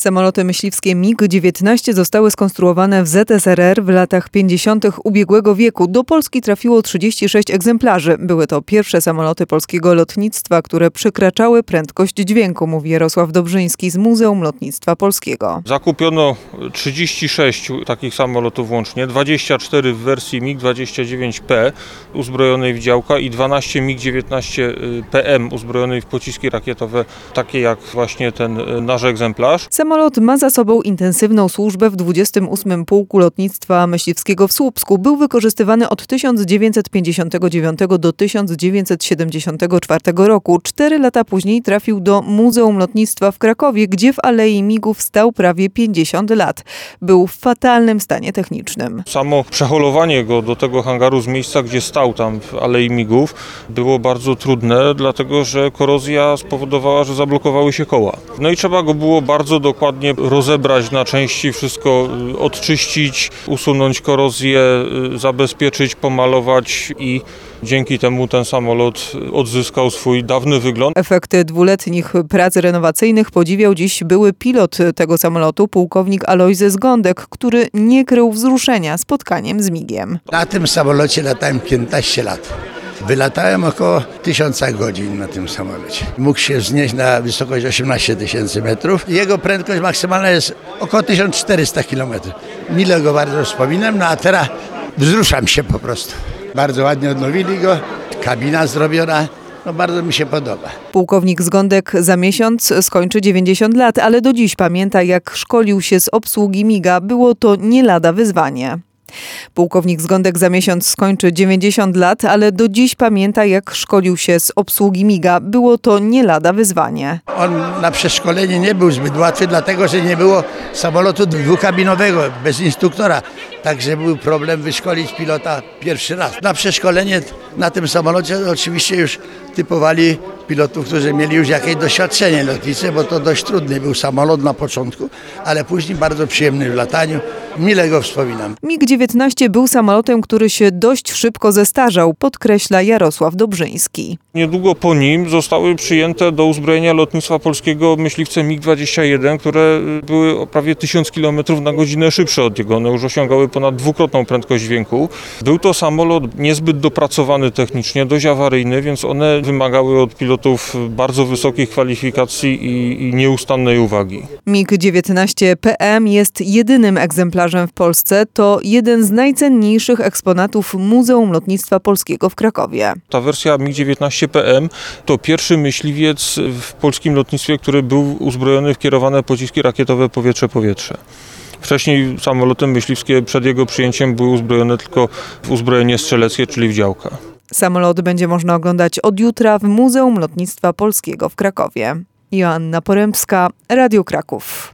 Samoloty myśliwskie MiG-19 zostały skonstruowane w ZSRR w latach 50. ubiegłego wieku. Do Polski trafiło 36 egzemplarzy. Były to pierwsze samoloty polskiego lotnictwa, które przekraczały prędkość dźwięku, mówi Jarosław Dobrzyński z Muzeum Lotnictwa Polskiego. Zakupiono 36 takich samolotów łącznie, 24 w wersji MiG-29P uzbrojonej w działka i 12 MiG-19 PM uzbrojonej w pociski rakietowe, takie jak właśnie ten nasz egzemplarz. Samolot ma za sobą intensywną służbę w 28. Pułku Lotnictwa Myśliwskiego w Słupsku. Był wykorzystywany od 1959 do 1974 roku. 4 lata później trafił do Muzeum Lotnictwa w Krakowie, gdzie w Alei Migów stał prawie 50 lat. Był w fatalnym stanie technicznym. Samo przeholowanie go do tego hangaru z miejsca, gdzie stał tam w Alei Migów, było bardzo trudne, dlatego że korozja spowodowała, że zablokowały się koła. No i trzeba go było bardzo dokładnie rozebrać na części, wszystko odczyścić, usunąć korozję, zabezpieczyć, pomalować i dzięki temu ten samolot odzyskał swój dawny wygląd. Efekty dwuletnich prac renowacyjnych podziwiał dziś były pilot tego samolotu, pułkownik Alojzy Zgądek, który nie krył wzruszenia spotkaniem z MiG-iem. Na tym samolocie latałem 15 lat. Wylatałem około 1000 godzin na tym samolocie. Mógł się wznieść na wysokość 18 000 metrów. Jego prędkość maksymalna jest około 1400 km. Mile go bardzo wspominam, no a teraz wzruszam się po prostu. Bardzo ładnie odnowili go, kabina zrobiona. No bardzo mi się podoba. Pułkownik Zgądek za miesiąc skończy 90 lat, ale do dziś pamięta, jak szkolił się z obsługi MiG-a. Było to nie lada wyzwanie. Pułkownik Zgądek za miesiąc skończy 90 lat, ale do dziś pamięta, jak szkolił się z obsługi MiG-a. Było to nie lada wyzwanie. On na przeszkolenie nie był zbyt łatwy, dlatego że nie było samolotu dwukabinowego, bez instruktora. Także był problem wyszkolić pilota pierwszy raz. Na przeszkolenie na tym samolocie oczywiście już typowali pilotów, którzy mieli już jakieś doświadczenie lotnicze, bo to dość trudny był samolot na początku, ale później bardzo przyjemny w lataniu. Mile go wspominam. MiG-19 był samolotem, który się dość szybko zestarzał, podkreśla Jarosław Dobrzyński. Niedługo po nim zostały przyjęte do uzbrojenia lotnictwa polskiego myśliwce MiG-21, które były o prawie 1000 km na godzinę szybsze od niego. One już osiągały ponad dwukrotną prędkość dźwięku. Był to samolot niezbyt dopracowany technicznie, dość awaryjny, więc one wymagały od pilotów bardzo wysokich kwalifikacji i nieustannej uwagi. MiG-19 PM jest jedynym egzemplarzem w Polsce. To jeden z najcenniejszych eksponatów Muzeum Lotnictwa Polskiego w Krakowie. Ta wersja MiG-19 PM to pierwszy myśliwiec w polskim lotnictwie, który był uzbrojony w kierowane pociski rakietowe powietrze-powietrze. Wcześniej samoloty myśliwskie przed jego przyjęciem były uzbrojone tylko w uzbrojenie strzeleckie, czyli w działka. Samolot będzie można oglądać od jutra w Muzeum Lotnictwa Polskiego w Krakowie. Joanna Porębska, Radio Kraków.